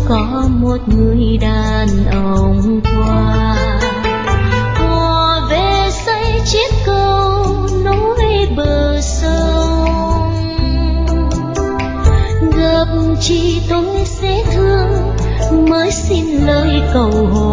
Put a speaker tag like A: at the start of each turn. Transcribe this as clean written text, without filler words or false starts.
A: có một người đàn ông qua về xây chiếc cầu nối bờ sông. Gặp chị tôi dễ thương mới xin lời cầu hôn.